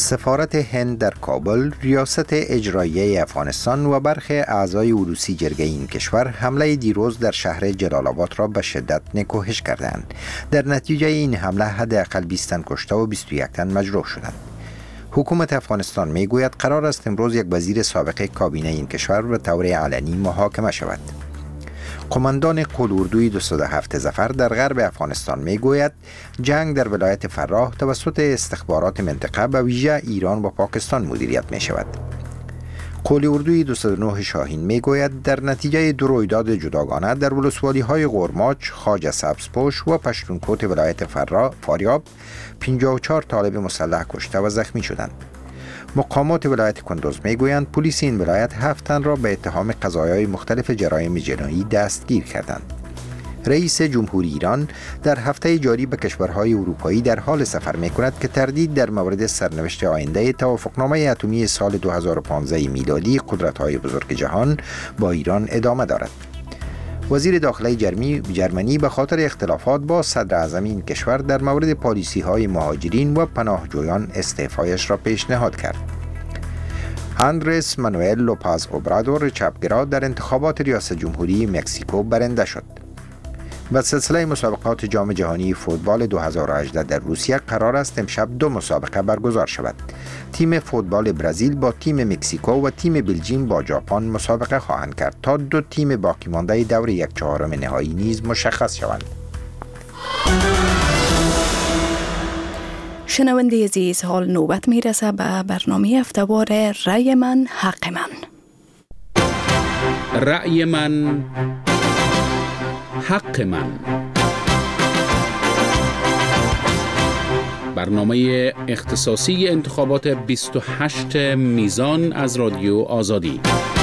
سفارت هند در کابل، ریاست اجراییه افغانستان و برخی اعضای عروسی جرگه این کشور حمله دیروز در شهر جلال آباد را به شدت نکوهش کردند. در نتیجه این حمله حداقل 20 تن کشته و 21 تن مجروح شدند. حکومت افغانستان میگوید قرار است امروز یک وزیر سابق کابینه این کشور به طور علنی محاکمه شود. قماندان قول-اردوی 207 ظفر در غرب افغانستان میگوید جنگ در ولایت فراه توسط استخبارات منطقه به ویژه ایران و پاکستان مدیریت می شود. قول-اردوی 209 شاهین میگوید در نتیجه دو رویداد جداگانه در ولسوالی های قرماچ، خواجه سبزپوش و پشتونکوت ولایت فاریاب 54 طالب مسلح کشته و زخمی شدند. مقامات ولایت کندوز میگویند پلیس این ولایت 7 تن را به اتهام قضایای مختلف جرایم جنایی دستگیر کردند. رئیس جمهوری ایران در هفته جاری به کشورهای اروپایی در حال سفر میکند که تردید در مورد سرنوشت آینده توافقنامه اتمی سال 2015 میلادی قدرت‌های بزرگ جهان با ایران ادامه دارد. وزیر داخلی جرمنی به خاطر اختلافات با صدر اعظم این کشور در مورد پالیسی‌های مهاجرین و پناهجویان استعفایش را پیشنهاد کرد. اندرس مانوئل لوپز اوبرادور چپگرا در انتخابات ریاست جمهوری مکزیکو برنده شد. و سلسله مسابقات جام جهانی فوتبال 2018 در روسیه قرار است امشب 2 مسابقه برگزار شود. تیم فوتبال برزیل با تیم مکزیکو و تیم بلژیم با ژاپن مسابقه خواهند کرد تا 2 تیم باقی مانده دور 1/4 نهایی نیز مشخص شوند. شنونده عزیز، حال نوبت میرسه به برنامه هفته‌وار رأی من حق من. رأی من حق من، برنامه اختصاصی انتخابات 28 میزان از رادیو آزادی.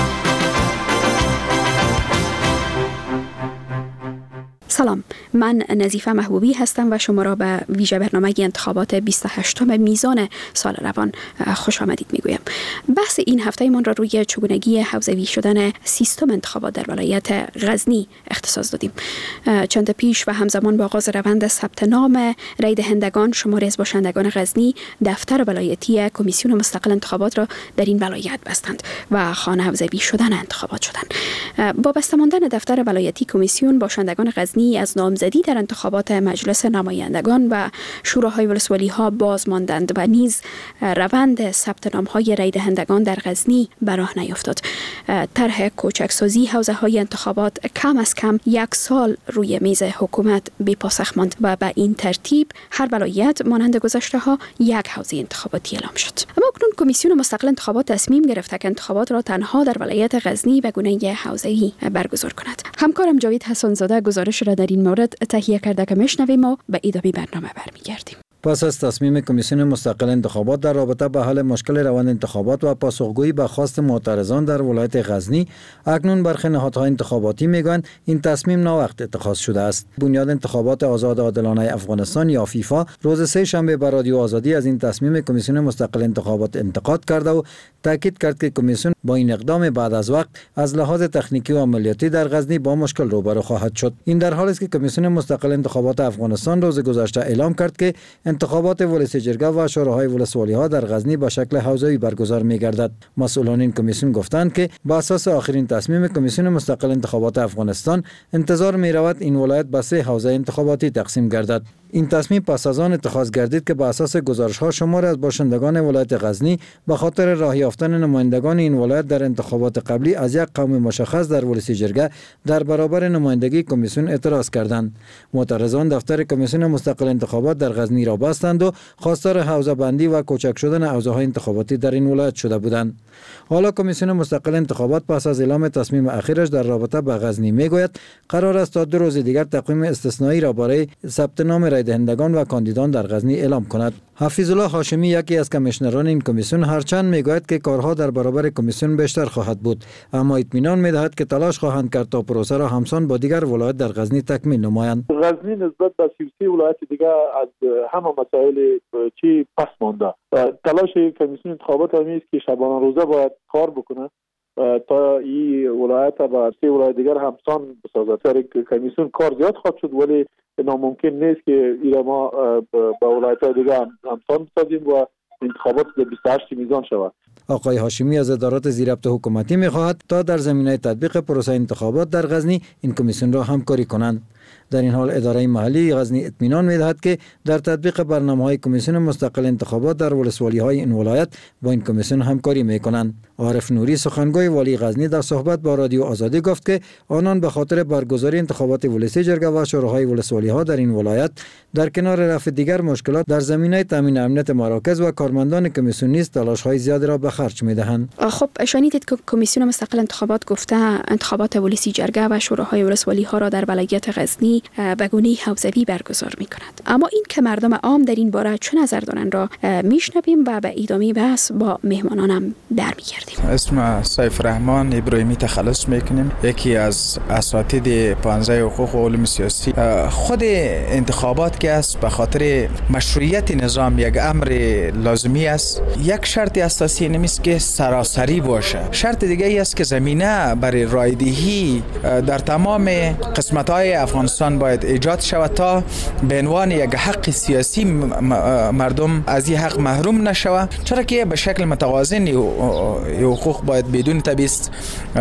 سلام، من نظیفه محبوبی هستم و شما را به ویژه برنامه انتخابات 28 میزان سال روان خوش آمدید میگویم. بحث این هفته من را روی چگونگی حوزوی شدن سیستم انتخابات در ولایت غزنی اختصاص دادیم. چند پیش و همزمان با آغاز روند ثبت نام رای دهندگان، شماری از باشندگان غزنی دفتر ولایتی کمیسیون مستقل انتخابات را در این ولایت بستند و خانه حوزوی شدن انتخابات شدند. با بسته ماندن دفتر ولایتی کمیسیون، باشندگان غزنی از نامزدی در انتخابات مجلس نمایندگان و شوراهای ولسوالی ها باز ماندند و نیز روند ثبت نام های رای دهندگان در غزنی به راه نیفتاد. طرح کوچکسازی حوزه های انتخابات کم از کم 1 سال روی میز حکومت بی پاسخ ماند و به این ترتیب هر ولایت مانند گذشته ها 1 حوزه انتخاباتی اعلام شد. اما اکنون کمیسیون مستقل انتخابات تصمیم گرفته که انتخابات را تنها در ولایت غزنی به گونه حوزه‌ای برگزار کند. همکارم جاوید حسن زاده گزارش را در این مورد تهیه کرده که میشنویم و به ادامه برنامه برمیگردیم. پس از تصمیم کمیسیون مستقل انتخابات در رابطه با حل مشکل روند انتخابات و پاسخگویی به خواست معترضان در ولایت غزنی، اکنون برخی نهادهای انتخاباتی میگویند این تصمیم ناوقت اتخاذ شده است. بنیاد انتخابات آزاد و عادلانه افغانستان یا فیفا روز 3 شنبه به رادیو آزادی از این تصمیم کمیسیون مستقل انتخابات انتقاد کرده و تاکید کرد که کمیسیون با این اقدام بعد از وقت از لحاظ تکنیکی و عملیاتی در غزنی با مشکل روبرو خواهد شد. این در حالی است که کمیسیون مستقل انتخابات افغانستان روز گذشته اعلام کرد که انتخابات ولسی جرگه و شوراهای ولسوالی ها در غزنی به شکل حوزه‌ای برگزار می‌گردد. مسئولان این کمیسیون گفتند که بر اساس آخرین تصمیم کمیسیون مستقل انتخابات افغانستان انتظار می‌رود این ولایت به 3 حوزه انتخاباتی تقسیم گردد. این تصمیم پس از آن اتخاذ گردید که بر اساس گزارش‌ها شماری از باشندگان ولایت غزنی به خاطر راه یافتن نمایندگان این ولایت در انتخابات قبلی از یک قوم مشخص در ولسی جرگه در برابر نمایندگی کمیسیون اعتراض کردند. معترضان دفتر کمیسیون مستقل انتخابات در غزنی را بستند و خواستار حوزه بندی و کوچک شدن حوزه‌های انتخاباتی در این ولایت شده بودند. حالا کمیسیون مستقل انتخابات پس از اعلام تصمیم اخیرش در رابطه با غزنی میگوید قرار است تا 2 روز دیگر تقویم استثنایی را برای ثبت نام رای دهندگان و کاندیدان در غزنی اعلام کند. حفیظ الله هاشمی یکی از کمیشنران این کمیسیون هرچند میگوید که کارها در برابر کمیسیون بیشتر خواهد بود، اما اطمینان میدهد که تلاش خواهند کرد تا پروسه را همسان با دیگر ولایت در غزنی تکمیل نمایند. غزنی نسبت به 33 ولایت دیگر از همه مسائل چی پس مانده. تلاش کمیسیون انتخابات هم است که شبانه روزه باید کار بکنه تا این ولایت با 3 ولایت دیگر همسان بسازد. کمیسیون کار زیاد خواهد شد ولی ناممکن نیست که ما با ولایت دیگر همسان بسازیم و انتخابات در 28 میزان شود. آقای هاشمی از ادارات زیربط حکومتی می‌خواهد تا در زمینه تطبیق پروسه انتخابات در غزنی این کمیسیون را همکاری کنند. در این حال اداره محلی غزنی اطمینان می‌دهد که در تطبیق برنامه‌های کمیسیون مستقل انتخابات در ولسوالی‌های این ولایت با این کمیسیون همکاری می‌کنند. عارف نوری سخنگوی والی غزنی در صحبت با رادیو آزادی گفت که آنان به خاطر برگزاری انتخابات ولسی جرگه و شوراهای ولسوالی‌ها در این ولایت در کنار رفع دیگر مشکلات در زمینه تامین امنیت مراکز و کارمندان کمیسیون نیز تلاش‌های زیادی را به خرج می‌دهند. خب شنیدید که کمیسیون مستقل انتخابات گفته انتخابات ولسی جرگه و شوراهای ولسوالی‌ها را در ولایت غزنی به گونه حوزوی برگزار می‌کند. اما این که مردم عام در این باره چه نظر دارند را میشنویم و به ادامه بحث با مهمانانم برمیگردیم. اسم سیف رحمان ابراهیمی تخلص میکنیم، یکی از اساتید 15 حقوق و علوم سیاسی. خود انتخابات که است به خاطر مشروعیت نظام یک امر لازمی است. یک شرط اساسی نمیست که سراسری باشه. شرط دیگه ای است که زمینه برای رایدهی در تمام قسمت‌های افغانستان باید ایجاد شود تا به عنوان یک حق سیاسی مردم از این حق محروم نشود، چرا که به شکل متوازن حقوق باید بدون تبعیض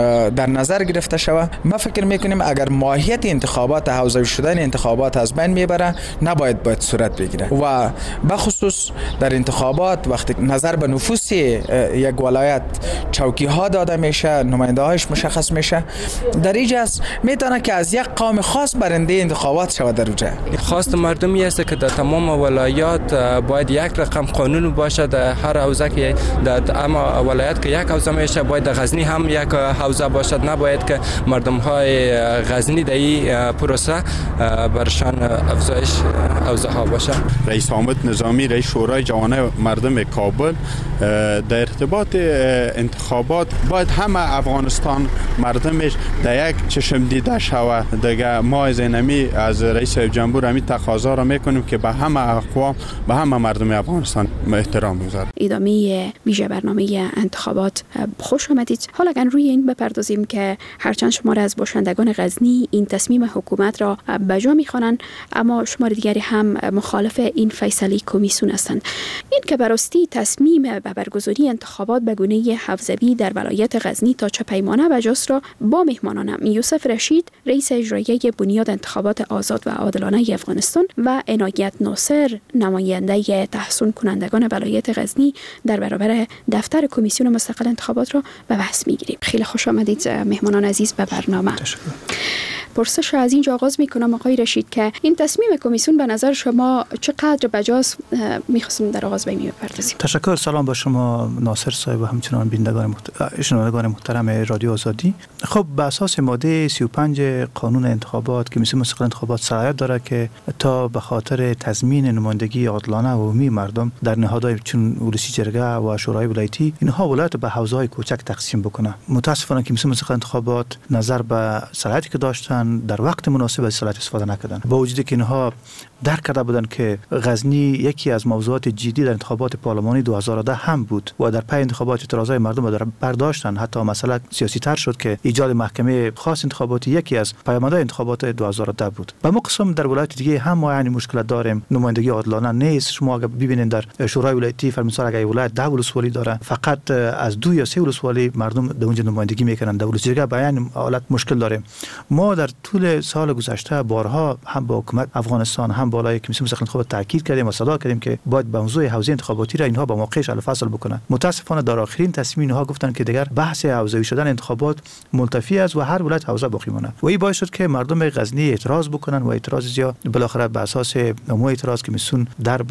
در نظر گرفته شود. ما فکر میکنیم اگر ماهیت انتخابات حوزوی شدن انتخابات از بین میبره نباید صورت بگیره و بخصوص در انتخابات وقتی نظر به نفوس یک ولایت چوکی ها داده میشه، نماینده هایش مشخص میشه، در اینجا میتونه که از یک قوم خاص برنده انتخابات شود. در اونجا خواست مردمی است که در تمام ولایات باید یک رقم قانون باشه. در هر حوزه که در اما ولایت که یک حوزه میشه باید در غزنی هم یک حوزه باشد، نباید که مردم های غزنی در این پروسه برشان افزایش حوزه ها باشه. رئیس حامد نظامی رئیس شورای جوانان مردم کابل در ارتباط انتخابات باید همه افغانستان مردمش در یک چشم دیده شود. دیگه ما از اینمی از رئیس جمهور همین تقاضا را میکنیم که به همه اقوام به همه مردم افغانستان احترام بگذارد. ادامه ویژه برنامه انتخابات خوش آمدید. حالا اگر روی این بپردازیم که هرچند شمار از باشندگان غزنی این تصمیم حکومت را به جا میخوانند، اما شمار دیگری هم مخالف این فیصله کمیسیون هستند. این که براستی تصمیم به برگزاری انتخابات به گونه حوزوی در ولایت غزنی تا چه پیمانه بجاست را با مهمانانم یوسف رشید رئیس اجرایی بنیاد انتخابات آزاد و عادلانه افغانستان و عنایت ناصر نماینده تحصیل کنندگان ولایت غزنی در برابر دفتر کمیسیون مستقل انتخابات را به بحث میگیریم. خیلی خوش آمدید مهمانان عزیز به برنامه. تشکر. پرسش از اینجا آغاز میکنم آقای رشید که این تصمیم کمیسیون به نظر شما چقدر بجاست؟ میخواستم در آغاز به این بپردازیم. تشکر. سلام با شما ناصر صاحب و همچنان شنوندگان محترم رادیو آزادی. خب به اساس ماده 35 قانون انتخابات کمیسیون مستقل انتخابات صلاحیت داره که تا به خاطر تضمین نمایندگی عادلانه و عمومی مردم در نهادهای چون ولسی جرگه و شورای ولایتی اینها ولایت به حوزه‌های کوچک تقسیم بکنه. متاسفانه کمیسیون مستقل انتخابات نظر به صلاحیتی که داشتن در وقت مناسب از صلاحیت استفاده نکردن، با وجودی که اینها درک کرده بودن که غزنی یکی از موضوعات جدی در انتخابات پارلمانی 2010 هم بود و در پی انتخابات اعتراضای مردم را برداشتن. حتی مسئله سیاسی تر شد که ایجاد محکمه خاص انتخاباتی یکی از پیامدهای انتخابات 2010 بود. به ما قسم در ولایت دیگه هم ما یعنی مشکل داریم، نمایندگی عادلانه نیست. شما اگر ببینید در شورای ولایتی فرمانسار اگر ولایت 10 ولسوالی داره، فقط از 2 یا 3 ولسوالی مردم در اونجا نمایندگی میکنن. در ولسی جرگه بیان حالت مشکل داریم. ما در طول سال گذشته بارها هم با حکومت افغانستان هم بالای کمیسیون مستقل انتخابات تاکید کردیم و صدا کردیم که باید موضوع حوزه انتخاباتی را اینها با موقعش حل فصل بکنن. متاسفانه در آخرین تصمیم اینها گفتن که دیگر بحث حوزه‌ای شدن انتخابات ملتفی است و هر ولایت حوزه باقی مونه و این باعث شد که مردم غزنی اعتراض بکنن و اعتراض زیاد بالاخره به اساس نمو اعتراض کمیسیون درب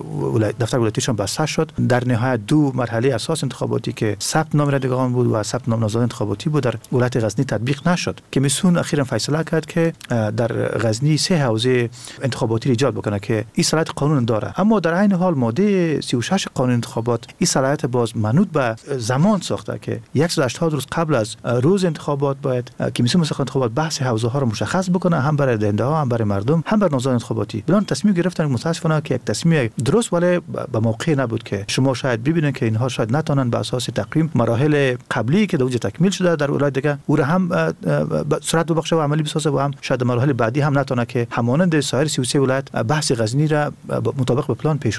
دفتر ولایتیشون بسته شد. در نهایت 2 مرحله اساس انتخاباتی که ثبت نام رایدگان بود و ثبت نام نامزدان انتخاباتی بود در ولایت غزنی تطبیق نشد. کمیسیون اخیراً فیصله کرد که در غزنی 3 حوزه انتخاباتی ایجاد بکنه که این صلاحیت قانون داره، اما در عین حال ماده 36 قانون انتخابات این صلاحیت باز منوط به زمان ساخته که 180 روز قبل از روز انتخابات باید کمیسیون مستقل انتخابات بحث حوزه ها رو مشخص بکنه، هم برای دهنده ها هم برای مردم هم برای نامزدان انتخاباتی. بلان تصمیم گرفتن متاسفانه که یک تصمیم درست ولی به موقع نبود که شما شاید ببینید که اینها شاید نتونن به اساس تقویم مراحل قبلی که در اونجا تکمیل شده در ولایت دیگه او را هم صورت ببخشه و عملی بسازه و هم شاید مراحل بعدی هم نتونه که همانند سایر 33 ولایت بحث غزنی را مطابق به پلان پیش ببره.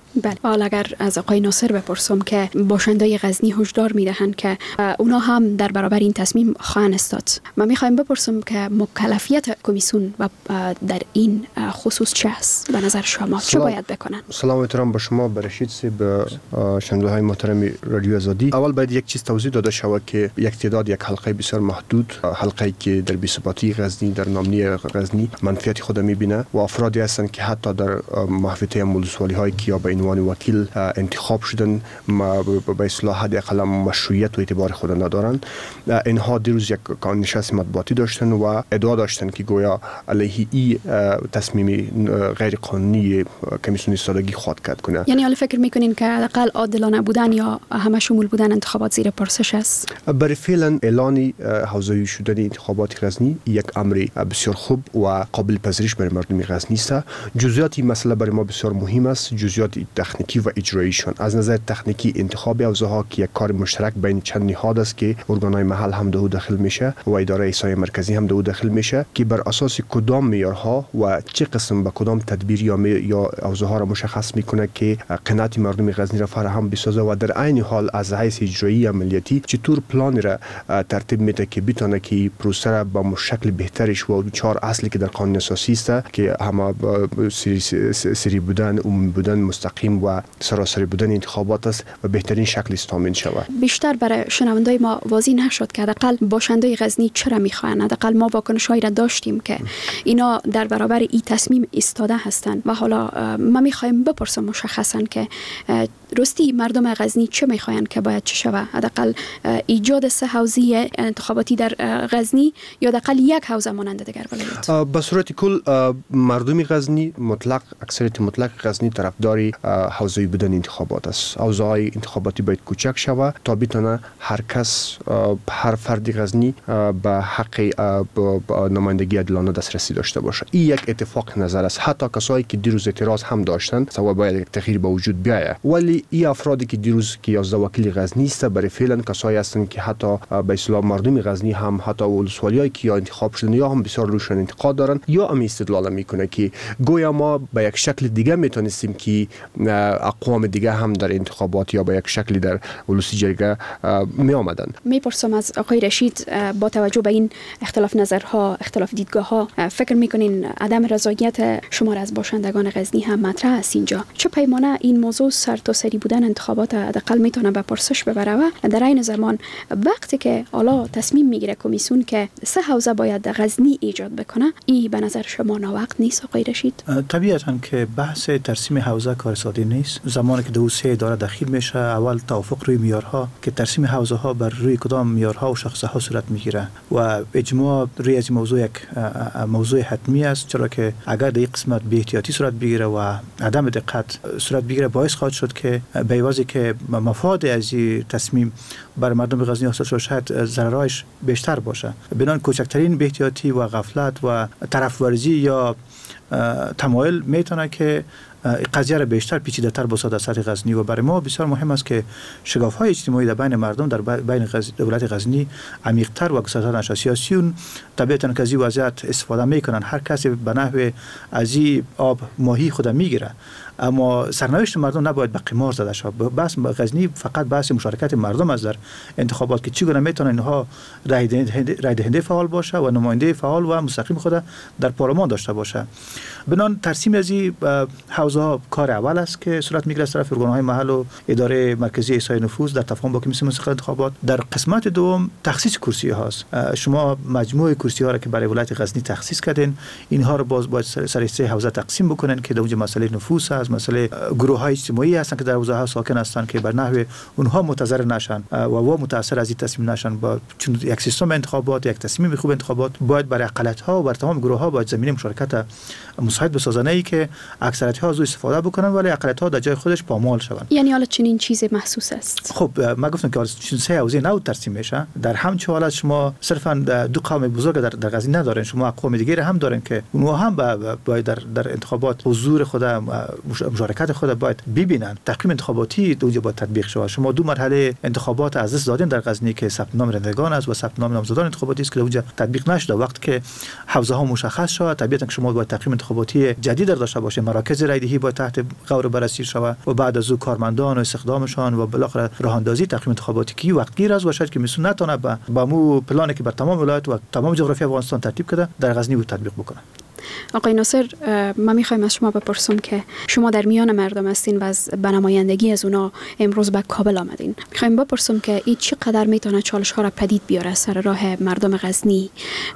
بله. حالا اگر از آقای ناصر بپرسم که باشندای غزنی هشدار میدهند که اونا هم در برابر این تصمیم خواهند استاد، من میخوایم بپرسم که مکلفیت کمیسیون و در این خصوص چه است به نظر شما؟ چه باید بکنن؟ سلام احترام به شما، به رشید سی، به شنونده های محترم رادیو آزادی. اول باید یک چیز توضیح داده شود که یک تعداد یک حلقه بسیار محدود، حلقه‌ای که در بی‌ثباتی غزنی، در نامنی غزنی منفعت خود میبینه و افرادی هستند که حتی در محوطه ولسوالی های که به عنوان وکیل انتخاب شدن به اصطلاح حداقل مشروعیت و اعتبار خود ندارند. اینها دیروز یک نشست مطبوعاتی داشتن و ادعا داشتن که گویا علیه این تصمیم غیر قانونی کمیسیون ایستادگی خواهد کرد کنه. یعنی حالا فکر میکنین که حداقل عادلانه بودن یا همه شمول بودن انتخابات زیر پرسش است؟ برای فعلا اعلان حوزه‌ای شدن انتخابات غزنی یک امر بسیار خوب و قابل پذیرش برای مردم غزنی است. جزئیات این مسئله برای ما بسیار مهم است، جزئیات تکنیکی و اجراییشان. از نظر تکنیکی انتخاب حوزه‌ها که یک کار مشترک بین چند نهاد است که ارگان‌های محل هم داخل میشه و اداره احصای مرکزی هم داخل میشه که بر اساس کدام معیارها و چه قسم به کدام تدبیر یا حوزه‌ها را مشخص میکنه که قناعت مردم غزنی را فراهم بسازه و در عین حال از حیث اجرایی عملیاتی چطور پلان را ترتیب میده که بتونه که پروسه را با شکل بهترش و چهار اصلی که در قانون اساسی است که همه سری بودن، عمومی بودن، مستقیم و سراسری بودن انتخابات است و بهترین شکل تامین شود. بیشتر برای شنوندای ما واضح نشد که حداقل باشندای غزنی چرا میخواهند. حداقل ما واکنش‌هایی را داشتیم که اینا در برابر این تصمیم ایستاده هستند و حالا ما میخوایم بپرسم مشخصا که راستی مردم غزنی چه میخواهند که باید چه شود؟ حداقل ایجاد سه حوزه انتخاباتی در غزنی یا حداقل یک حوزه مانند دیگر ولایت؟ به صورت کل مردم غزنی مطلق، اکثریت مطلق غزنی طرفدار حوزه‌ای بودن انتخابات است. حوزه‌های انتخاباتی باید کوچک شود تا بتونه هر کس، هر فرد غزنی به حق نمایندگی عادلانه دسترسی داشته باشه. این یک اتفاق نظر است. حتی کسایی که دیروز اعتراض هم داشتند سوا باید یک تغییر به وجود بیاید، ولی این افرادی که دیروز که 11 وکیل غزنی است برای فعلا کسایی هستند که حتی به اصطلاح مردم غزنی هم حتی ولسوالیایی که یا انتخاب شدن یا هم بسیار روشن انتقاد دارن یا هم استدلال میکنه که گویا ما به یک شکل دیگه میتونستیم که اقوام دیگه هم در انتخابات یا به یک شکلی در ولسی جرگه می آمدن. میپرسم از آقای رشید، با توجه به این اختلاف نظرها، اختلاف دیدگاه‌ها، فکر میکنین عدم رضایت شمار از باشندگان غزنی هم مطرح است اینجا؟ چه پیمانه این موضوع سرتاسری بودن انتخابات حداقل میتونه به پرسش ببره و در این زمان وقتی که حالا تصمیم میگیره کمیسیون که سه حوزه باید در غزنی ایجاد بکنه، این به نظر شما ناوقت نیست آقای رشید؟ طبیعتاً که بحث ترسیم حوزه کار ساده نیست. زمانی که دو سه اداره داخل میشه، اول توافق روی معیارها که ترسیم حوزه ها بر روی کدام معیارها و شاخصه ها صورت میگیره و اجماع روی از موضوع یک موضوع حتمی است، چرا که اگر در این قسمت بی احتیاطی صورت بگیره و عدم دقت صورت بگیره باعث خواهد شد که به عوضی که مفاد از این تصمیم بر مردم غزنی حاصل شد شاید ضررش بیشتر باشه. بنابراین کوچکترین بی احتیاطی و غفلت و طرف ورزی یا تمایل میتونه که قضیه را بیشتر پیچیده‌تر بسازد در سطح غزنی و برای ما بسیار مهم است که شگاف‌های اجتماعی در بین مردم در بین ولایت غزنی عمیق‌تر و گسترده‌تر نشه. سیاسیون طبیعتاً که از این وضعیت استفاده میکنن، هر کسی به نحو از این آب ماهی خود میگیره، اما سرنوشت مردم نباید به قمار زده شود. بس غزنی فقط بحث مشارکت مردم است در انتخابات که چگونه میتونن اینها رای دهنده فعال باشه و نماینده فعال و مستقیم خود در پارلمان داشته باشه. بنان ترسیم از این حوزه کار اول است که صورت میگیره از طرف ارگان‌های محل و اداره مرکزی احصای نفوذ در تفاهم با کمیسیون مستقل انتخابات. در قسمت دوم تخصیص کرسی هاست. شما مجموعه کرسی ها را که برای ولایت غزنی تخصیص کردین، اینها رو باید سر سه حوزه تقسیم بکنن که در اونجا مسئله نفوذ است، مسئله گروه‌های اجتماعی هستن که در حوزه ها ساکن هستن که بر نحو اونها متضرر نشن و متاثر از این تصمیم نشن. با چون یک سیستم انتخابات، یک تصمیم خوب انتخابات باید برای اقلیت‌ها و بر تمام گروه‌ها باید زمینه مشارکت مساعد بسازن، ای که اکثریت‌ها از استفاده بکنن ولی اقلیت‌ها در جای خودش پامال شوند. یعنی حالا چنین چیز محسوس است. خب ما گفتم که چون سه حوزه نو ترسیم میشه، در همچه حالت شما صرفا دو قوم بزرگ در غزنی ندارین، شما قوم دیگه هم دارین که اونها هم باید در انتخابات حضور خود مشارکت خود باید ببینن. تقویم انتخاباتی اونجا باید تطبیق شود. شما 2 مرحله انتخابات از دست دادین در غزنی که ثبت نام رایندگان است و ثبت نام نامزدان انتخاباتی است که اونجا تطبیق نشده. وقتی که حوزه ها مشخص شود طبیعتا که شما باید تقویم انتخاباتی جدید داشته باشید. مراکز رایدهی باید تحت غور و بررسی شود و بعد از او کارمندان و استخدامشان و بالاخره راه اندازی تقویم انتخاباتی کی وقتگیر است و شاید که میسون نتونه با مو پلانی که بر تمام ولایت و تمام جغرافی افغانستان ترتیب کرده در غزنی بود تطبیق بکنه. آقای ناصر، ما میخوایم از شما بپرسم که شما در میان مردم هستین و به نمایندگی از اونا امروز به کابل آمدین. میخوایم بپرسم که این چقدر میتونه چالش ها را پدید بیاره سر راه مردم غزنی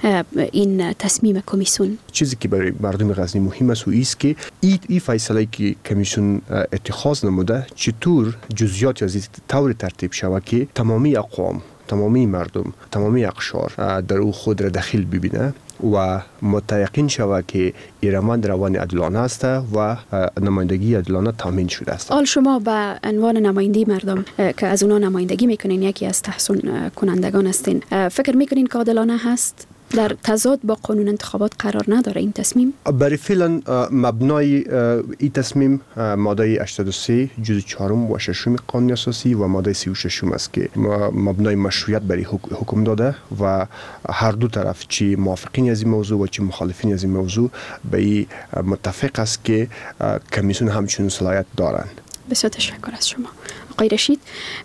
این تصمیم کمیسیون؟ چیزی که برای مردم غزنی مهم است و است که این فیصله که کمیسیون اتخاذ نموده چطور جزئیات از طور ترتیب شود که تمامی اقوام، تمامی مردم، تمامی اقشار در او خود را دخیل ببینه و متيقن شود که ایرمان روان عادلانه است و نمایندگی عادلانه تامین شده است. حال شما به عنوان نماینده مردم که از اونا نمایندگی میکنین، یکی از تحصیل کنندگان هستین، فکر میکنین که عادلانه هست؟ در تضاد با قانون انتخابات قرار نداره این تصمیم؟ برای فعلا مبنای این تصمیم ماده 83 جزء 4 و 6 قانون اساسی و ماده 36 است که مبنای مشروعیت برای حکم داده و هر دو طرف چی موافقین از این موضوع و چی مخالفین از این موضوع به این متفق است که کمیسیون همچنین صلاحیت دارند. بسیار تشکر از شما. آقای رشید،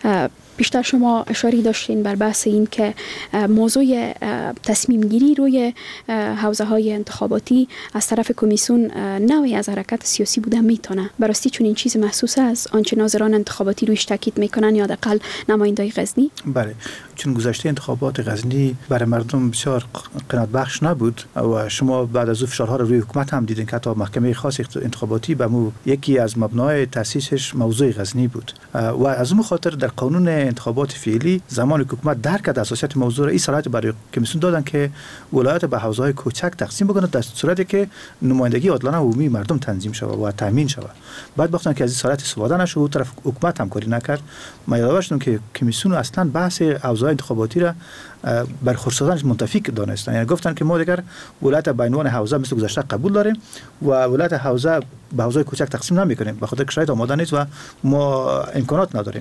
بیشتر شما اشاره داشتین بر بحث این که موضوع تصمیم گیری روی حوزه های انتخاباتی از طرف کمیسیون نوعی از حرکت سیاسی بودن میتونه. براستی چون این چیز محسوس است آنچه ناظران انتخاباتی رویش تاکید میکنن یا حداقل نمایندای غزنی؟ بله، چون گذشته انتخابات غزنی برای مردم بسیار قناعت بخش نبود و شما بعد از اون فشارها رو روی حکومت هم دیدین که حتی محکمه خاص انتخاباتی به مو یکی از مبنای تاسیسش موضوع غزنی بود و از اون خاطر در قانون انتخابات فعلی زمان حکومت درک کرد اساسیت موضوع را این صلاحیت برای کمیسیون دادن که ولایت به حوزه‌های کوچک تقسیم بکنه در صورتی که نمایندگی عادلانه عمومی مردم تنظیم شود و تامین شود. بعد وقتی که از این صلاحیت استفاده نشد و طرف حکومت هم کاری نکرد، ما یادآور که کمیسیون اصلا بحث حوزه‌های انتخاباتی را بر خرس‌دادنش منتفی دانستن. یعنی گفتن که ما دیگر ولایت به عنوان حوزه مثل گذشته قبول داریم و ولایت حوزه به حوزه‌های کوچک تقسیم نمی‌کنیم به خاطر که شرایط آماده نیست و ما امکانات نداریم.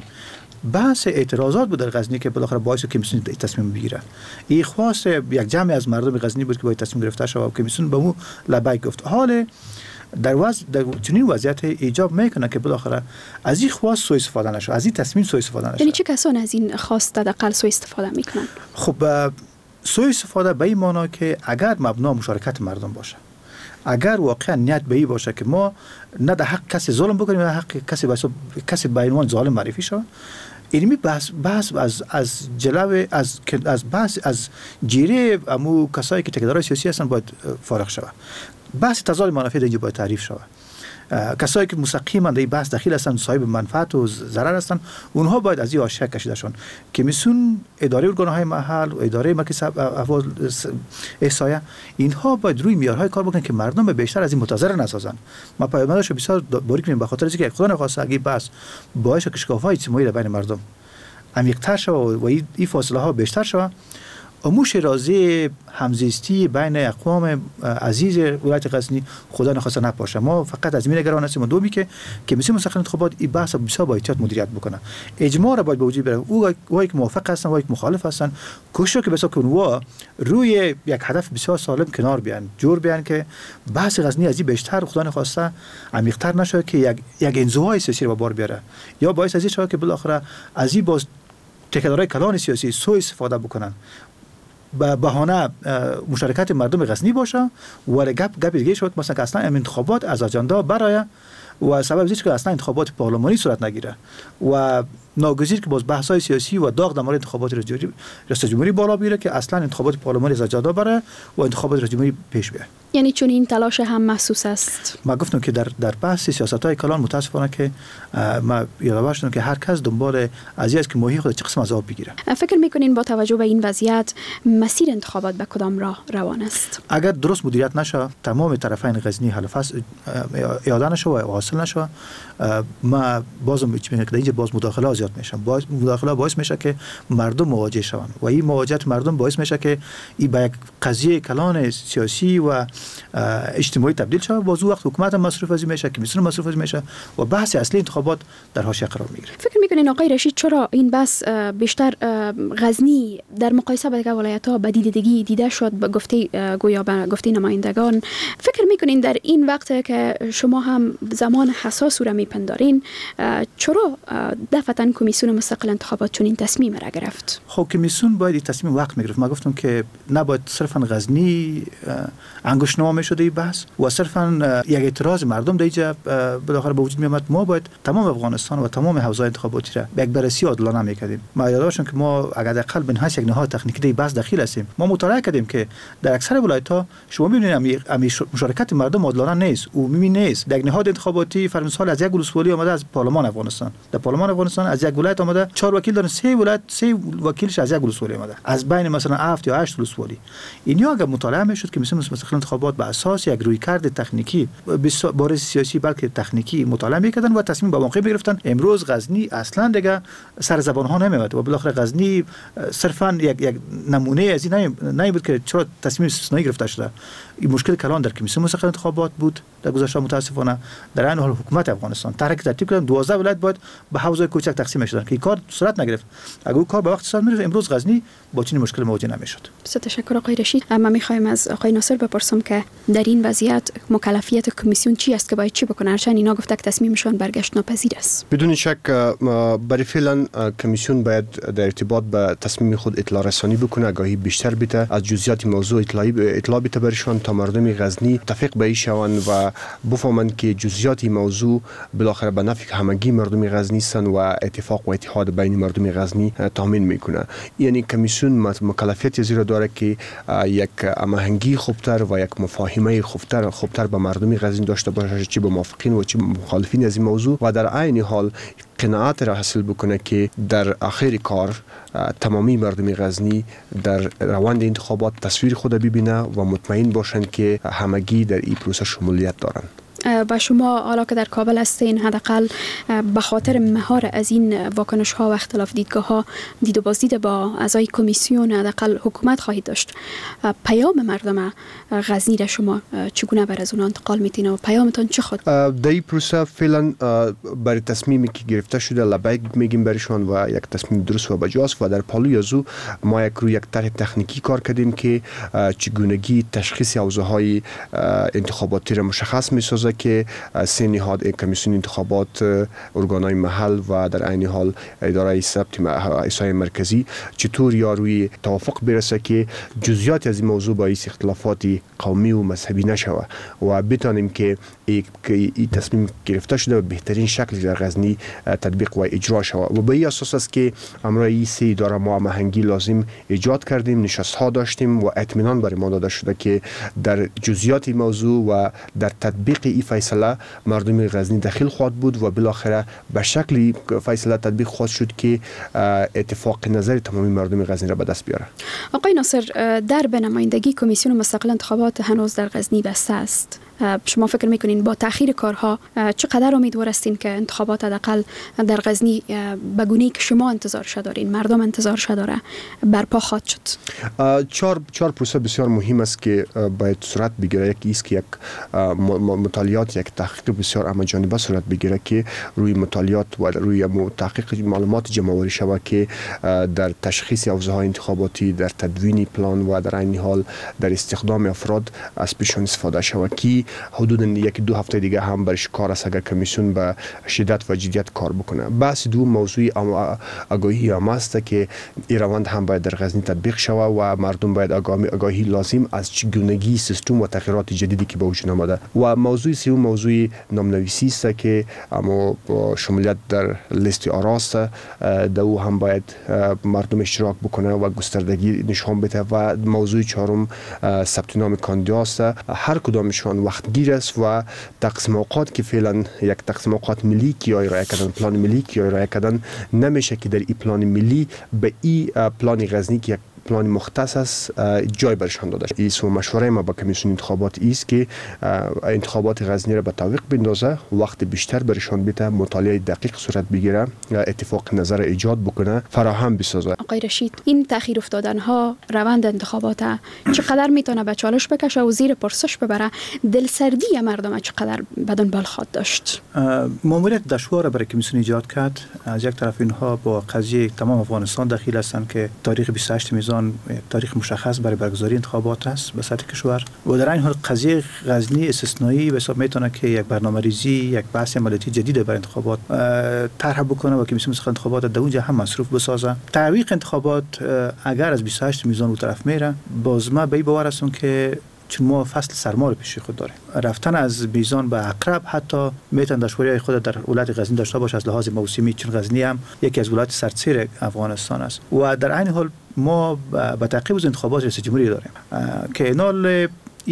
بحث اعتراضات بود در غزنی که بالاخره باعث کمیسیون تصمیم بگیره. این خواست یک جمع از مردم غزنی بود که باید تصمیم گرفته شود و کمیسیون به مو لبیک گفت. حال در چنین وضعیت ایجاب میکنه که بالاخره از این خواست سوء استفاده نشه، از این تصمیم سوء استفاده نشه. یعنی چه کسان از این خواست حداقل سوء استفاده میکنن؟ خب سوء استفاده به این معنی که اگر مبنا مشارکت مردم باشه، اگر واقعا نیت به این باشه که ما نه در حق کسی ظلم بکنیم نه حق کسی به عنوان ظالم معرفی شود، اینمی بحث از جلو از جیره امو کسایی که تکیدارای سیاسی هستن باید فارغ شود. بحث تضاد منافع اینجا باید تعریف شود. کسایی که مستقیما در این بحث داخل هستن صاحب منفعت و ضرر هستن اونها باید از این حاشیه کشیده شون. کمیسیون، اداره ارگان‌های محل و اداره مرکز احوال احصایه اینها باید روی معیارهای کار بکنن که مردم به بیشتر از این متضرر نسازن. ما پیامدش بسیار باریک می‌بینیم به خاطر اینکه خدا نخواسته اگه بحث باعث کشکاف‌های اجتماعی بین مردم عمیق‌تر شود و این فاصله ها بیشتر شود، اموش رازی همزیستی بین اقوام عزیز ولایت غزنی خدا نخواسته نپاشه. ما فقط از این نگران هستیم و دومی که کمیسیون مستقل انتخابات این بحث بسیار با احتیاط مدیریت بکنه. اجماع را باید به وجود بیاره. اونایی که موافق هستن و که مخالف هستن کوشش که بسیار کنوا روی یک هدف بسیار سالم کنار بیان، جور بیان که بحث غزنی از این بیشتر خدا نخواسته عمیق‌تر نشه که یک انزوای سیاسی رو بار بیاره یا باعث از این شود که بالاخره از این باز تکیدارای کلان سیاسی سوء استفاده بکنن به بهانه مشارکت مردم غزنی باشه و گپ دیگه شد مثلا که اصلا انتخابات از اجندا برای و سبب این که اصلا انتخابات پارلمانی صورت نگیره و ناگزیر که باز بحث‌های سیاسی و داغ در مورد انتخابات ریاست جمهوری بالا بیاره که اصلا انتخابات پارلمانی از اجندا بره و انتخابات ریاست جمهوری پیش بیاد. یعنی چون این تلاش هم محسوس است. ما گفتم که در بحث سیاست‌های کلان متاسفانه که ما یادآور شدم که هر کس دنبال ازی است که ماهی خود چه قسم از آب بگیره. فکر می‌کنین با توجه به این وضعیت مسیر انتخابات به کدام راه روان است؟ اگر درست مدیریت نشه تمام طرفین غزنی حل فصل اعاده نشه و حاصل نشه. ما بازم چی میگم که اینجا باز مداخله زیاد میشه، مداخله باعث میشه که مردم مواجه شوند و این مواجهت مردم باعث میشه که این به یک قضیه کلان سیاسی و اجتماعی تبدیل شه. باز وقت حکومت مصرف از میشه که میسن مصرف از میشه و بحث اصلی انتخابات در حاشیه قرار میگیره. فکر میکنین آقای رشید چرا این بحث بیشتر غزنی در مقایسه با دیگر ولایت‌ها به دیدگی دیده شد به گفته نمایندگان؟ فکر میکنین در این وقت که شما هم زمان حساس را میپندارین چرا دفعتاً کمیسیون مستقل انتخابات چون این تصمیم را گرفت؟ خب کمیسیون باید این تصمیم وقت میگرفت. ما گفتم که نباید صرفاً غزنی انگشت‌نما شده این بحث و صرفاً یک اعتراض مردم دیجا بالاخره به وجود میاد. ما باید تمام افغانستان و تمام حوزه انتخاباتی را به یک بررسی عادلانه میکردیم. ما یادداشتم که ما اگر اقل به نهایت یک نهاد تکنیکی دی بحث داخل هستیم. ما مطالعه کردیم که در اکثر ولایت‌ها شما می‌بینید مشارکت مردم عادلانه نیست، عمومی نیست. در نهاد انتخاباتی فرمانسال از یک ولسوالی آمده از پارلمان افغانستان، در پارلمان افغانستان از یک ولایت آمده 4 وکیل دارن، 3 ولایت 3 وکیلش از یک ولسوالی آمده از بین مثلا 7 یا 8 ولسوالی. اینیا اگر مطالعه میشد که مثلا مستقل انتخابات به اساس یک رویکرد تکنیکی بارز سیاسی بلکه تکنیکی مطالعه میکردن و تصمیم به موقع میگرفتن. امروز غزنی اصلا دیگه سر زبان ها نمیاد و بالاخره غزنی صرفا یک نمونه از این نمیبود که چرا تصمیم استثنایی گرفته شده. این مشکل کلان در کمیسیون مستقل انتخابات بود در گذشته. متاسفانه در این حال حکومت افغانستان تحریک ترتیب کردن 12 ولایت باید به حوزه کوچک تقسیم شدن که این کار صورت نگرفت. اگر اون کار به وقت صورت می‌گرفت امروز غزنی با چنین مشکل مواجه نمی‌شد. بسیار تشکر آقای رشید. اما می‌خوایم از آقای ناصر بپرسم که در این وضعیت مکلفیت کمیسیون چی است که باید چی بکنه؟ هرچند اینا گفته که تصمیمشون برگشت ناپذیر است. بدون شک برای فعلا کمیسیون باید در ارتباط به تصمیم خود اطلاع رسانی بکنه، آگاهی بیشتر بده، از جزئیات موضوع اطلاع بده برشان تا مردم غزنی متفق به شوند و بفهمند که جزئیات موضوع بالاخره به نفع همگی مردم غزنی است و اتفاق و اتحاد بین مردم غزنی تامین میکنه. یعنی کمیسیون مکلفیت زیرا داره که یک هماهنگی خوبتر و یک مفاهمه خوبتر به مردم غزنی داشته باشه، چه به موافقین و چه به مخالفین از این موضوع و در عین حال قناعت را حاصل بکنه که در آخر کار تمامی مردم غزنی در روند انتخابات تصویر خود ببینه و مطمئن باشند که همگی در این پروسه شمولیت دارند. و شما حالا که در کابل هستین حداقل به خاطر مهار از این واکنش ها و اختلاف دیدگاه ها دید و بازدید با اعضای کمیسیون حداقل حکومت خواهید داشت. پیام مردم غزنی را شما چگونه بر از اون انتقال میتین و پیامتان چه خود؟ در این پروسه فعلا برای تصمیمی که گرفته شده لبیک میگیم برشان و یک تصمیم درست و بجاست و در پالوی ازو ما روی یک طرح تکنیکی کار کردیم که چگونگی تشخیص حوزه های انتخاباتی را مشخص میسازه که 3 نهاد کمیسیون انتخابات، ارگانهای محل و در عین حال اداره ثبت احصای مرکزی چطور یا روی توافق برسه که جزئیات از این موضوع باعث اختلافات قومی و مذهبی نشوه و بتانیم که این تصمیم گرفته شده و بهترین شکل در غزنی تطبیق و اجرا شود و به این اساس است که امروز 3 اداره ما هماهنگی لازم ایجاد کردیم، نشست ها داشتیم و اطمینان برای ما داده شده که در جزئیات موضوع و در تطبیق این فیصله مردم غزنی داخل خواهد بود و بالاخره به شکلی فیصله تطبیق خواهد شد که اتفاق نظر تمامی مردم غزنی را به دست بیاره. آقای ناصر، در به نمایندگی کمیسیون مستقل انتخابات هنوز در غزنی بسته است. شما فکر میکنین با تأخیر کارها چقدر امیدوار هستین که انتخابات حداقل در غزنی به گونه‌ای که شما انتظارش دارین، مردم انتظارش داره، برپا خواهد شد؟ 4 پروسه بسیار مهم است که باید صورت بگیره. یکی است که یک مطالعات، یک تحقیق بسیار همه‌جانبه صورت بگیره که روی مطالعات و روی تحقیق معلومات جمع‌آوری شود که در تشخیص حوزه‌های انتخاباتی، در تدوین پلان و در عین حال در استخدام افراد از پیشون استفاده شود که حدود 1-2 هفته دیگه هم برش کار است اگر کمیسیون به شدت و جدیت کار بکنه. بحث دوم موضوع آگاهی عامه است که این روند هم باید در غزنی تطبیق شود و مردم باید آگاهی لازم از چگونگی سیستم و تغییرات جدیدی که به وجود آمده. و موضوع سوم موضوع نامنویسی است که اما شمولیت در لیست آراست در او هم باید مردم اشتراک بکنه و گستردگی نشان بده. و موضوع چهارم ثبت نام کاندیدا است. هر کدامشان وقتگیر است و تقسیم اوقات که فعلا یک تقسیم اوقات ملی که ارائه کردن، پلان ملی که ارائه کردن، نمیشه که در این پلان ملی به این پلان غزنی که یک پلان مختص است جای برشان داده شد. این مشوره ما با کمیسیون انتخابات است که انتخابات غزنی را به تعویق بندازه، وقت بیشتر برشان بده، مطالعه دقیق صورت بگیره، اتفاق نظر ایجاد بکنه، فراهم بسازه. آقای رشید، این تأخیر افتادن ها روند انتخابات چقدر میتونه به چالش بکشه و زیر پرسش ببره؟ دلسردی مردم چقدر بدن بال خواهد داشت؟ ماموریت دشوار برای کمیسیون ایجاد کرد. از یک طرف اینها با قضیه تمام افغانستان دخیل هستند که تاریخ 28 میزان تاریخ مشخص برای برگزاری انتخابات است به سطح کشور، و در این حال قضیه غزنی استثنایی به حساب میتونه که یک برنامه‌ریزی، یک بحث عملیاتی جدید برای انتخابات طرح بکنه و کمیسیون مستقل انتخابات در اونجا هم مصروف بسازه. تعویق انتخابات اگر از 28 میزان اون طرف میره، باز ما به این باور هستم که چون ما فصل سرما رو پیش خود داریم، رفتن از میزان به عقرب حتی میتونه دشواری خود در ولایت غزنی داشته باشه از لحاظ موسمی، چون غزنی هم یکی از ولایت سردسیر افغانستان است و در عین حال ما به تعقیب از انتخابات رئیس جمهوری داریم که اینال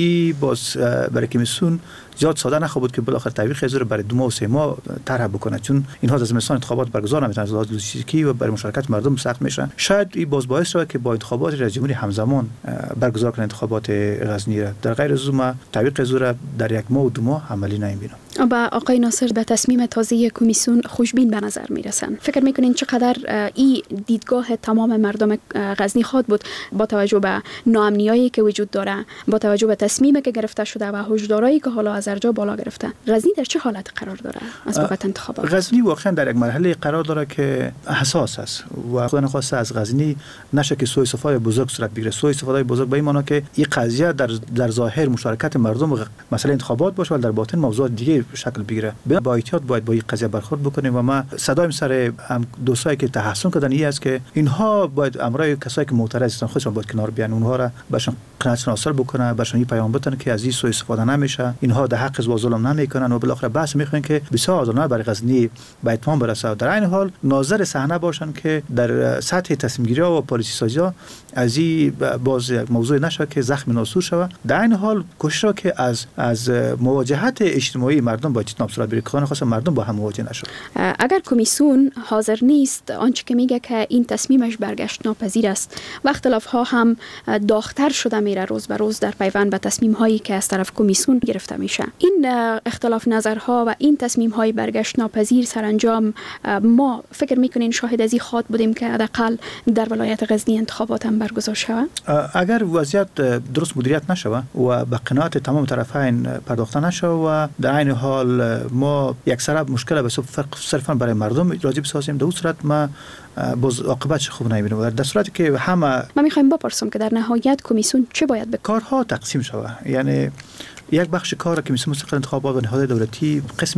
باز برای کمیسیون زیاد ساده نخواهد بود که بالاخره تعویق حضور برای 2 ماه و 3 ماه طرح بکنه، چون اینها از زمستان انتخابات برگزار نمیتونن، از لحاظ لوجستیکی و برای مشارکت مردم سخت میشن. شاید این باز باعث شود که با انتخابات رئیس جمهوری همزمان برگزار کنه انتخابات غزنی را. در غیر از اون تعویق حضور در 1 ماه و 2 ماه عملی نمیبینم. با آقای ناصر به تصمیم تازه کمیسیون خوشبین به نظر میرسن. فکر میکنین چقدر این دیدگاه تمام مردم غزنی خواهد بود با توجه به ناامنیایی که وجود داره، با توجه به تصمیمی که گرفته شده و هشدارایی که حالا از ارجاع بالا گرفته؟ غزنی در چه حالت قرار داره از بابت انتخابات؟ غزنی واقعا در یک مرحله قرار داره که حساس است و خدا نخواسته از غزنی نشه که سوء استفاده بزرگ صورت بگیره. سوء استفاده بزرگ به این معنی که این قضیه در ظاهر مشارکت مردم مسئله انتخابات باشه ولی در باطن موضوع دیگه شکل بگیره. با احتیاط باید با این قضیه برخورد بکنیم و ما صدایم سر دوستایی که تحسن کردن این است که اینها باید امرای کسایی که معترض هستن خودشون باید کنار بیان، اونها را بهشون قناعت حاصل بکنه، بهشون این پیام بدن که از این سوء استفاده نمیشه، اینها در حق و ظلم نمیکنن و بالاخره بحث میخوان که بسیار آزادانه برای غزنی به اتمام برسه. در این حال ناظر صحنه باشن که در سطح تصمیم گیری و پالیسی سازی از این باز موضوع نشه که زخم ناسور شود. در این حال کوشش را که از مواجهت اجتماعی مردم با چیت صورت بگیره، خواهان خاص مردم با هم مواجه نشود. اگر کمیسیون حاضر نیست، آنچه که میگه که این تصمیمش برگشت ناپذیر است و اختلاف ها هم داغ‌تر شده میره روز به روز در پیوند به تصمیم هایی که از طرف کمیسیون گرفته میشه، این اختلاف نظرها و این تصمیم های برگشت ناپذیر سرانجام ما فکر میکنین شاهد از این خواهد بودیم که حداقل در ولایت غزنی انتخابات هم برگزار شود؟ اگر وضعیت درست مدیریت نشود و به قناعت تمام طرفین پرداخته نشود و در این حال ما یک سراب مشکل به صرفا برای مردم راضی بسازیم، در اون صورت ما باز عاقبتش خوب نمیبینیم. در صورتی که همه ما میخوایم بپرسم که در نهایت کمیسیون چه باید بکنه؟ کارها تقسیم شود، یعنی یک بخش کار که کمیسیون مستقل انتخابات و نهاد دولتی قسم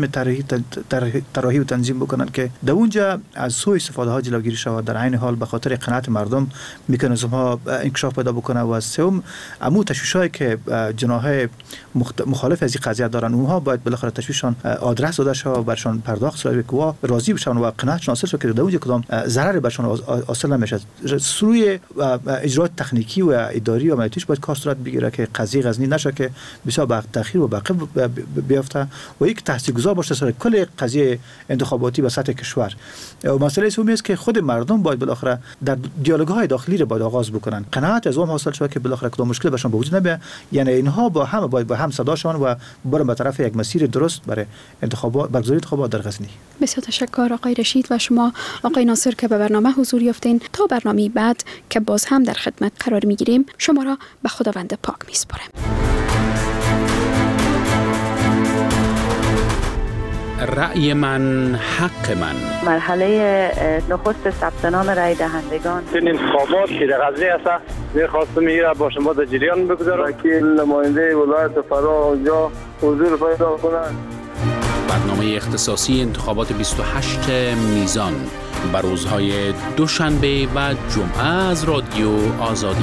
طراحی و تنظیم بکنن که در اونجا از سوء استفاده ها جلوگیری شود، در عین حال به خاطر قناعت مردم مکانیزم ها انکشاف پیدا بکنه و سوم عمو تشویشایی که جناح مخالف از این قضیه دارن اونها باید بالاخره تشویششان آدرس داده شه و برشان پرداخت شود که وا راضی بشن و قناعت حاصل شه که در اونجا کدام ضرر برشان حاصل نمیشه. سوی اجرات تکنیکی و اداری و عملیاتیش باید کار صورت بگیره که قضیه غزنی نشه که بسیار تأخیر و باقی بیافته و یک تاثیرگذار باشه سر کل قضیه انتخاباتی به سطح کشور. و مسئله سومی است که خود مردم باید بالاخره در دیالوگ‌های داخلی را باید آغاز بکنن، قناعت از اون حاصل شود که بالاخره کدام مشکل بهشون به وجود نمیاد، یعنی اینها با هم باید با هم صدا شون و برن به طرف یک مسیر درست برای انتخابات برگزاری انتخابات در غزنی. بسیار تشکر آقای رشید و شما آقای ناصر که به برنامه حضور یافتین. تا برنامه بعد که باز هم در خدمت قرار میگیریم شما را به خداوند پاک میسپارم. رأی من حق من. مرحله نخست ثبت نام رأی دهندگان. این انتخابات که در غزنی است می‌خواستم میره با شما در جریان بگذارم که نماینده ولایت فرا اونجا حضور پیدا کنند. برنامه اختصاصی انتخابات 28 میزان بر روزهای دوشنبه و جمعه از رادیو آزادی.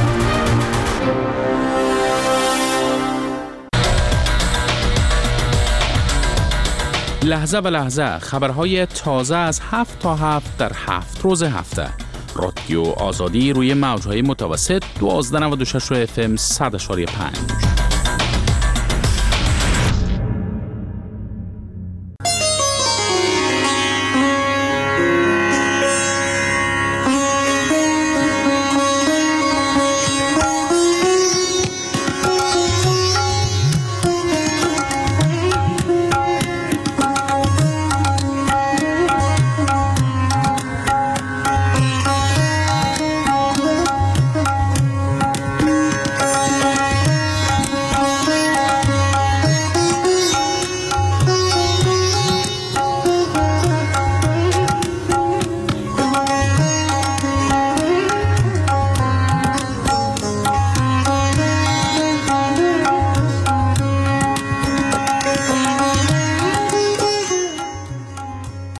لحظه به لحظه خبرهای تازه از 7 تا 7 در 7 روز هفته. رادیو آزادی روی موجهای متوسط 1296 FM 100.5.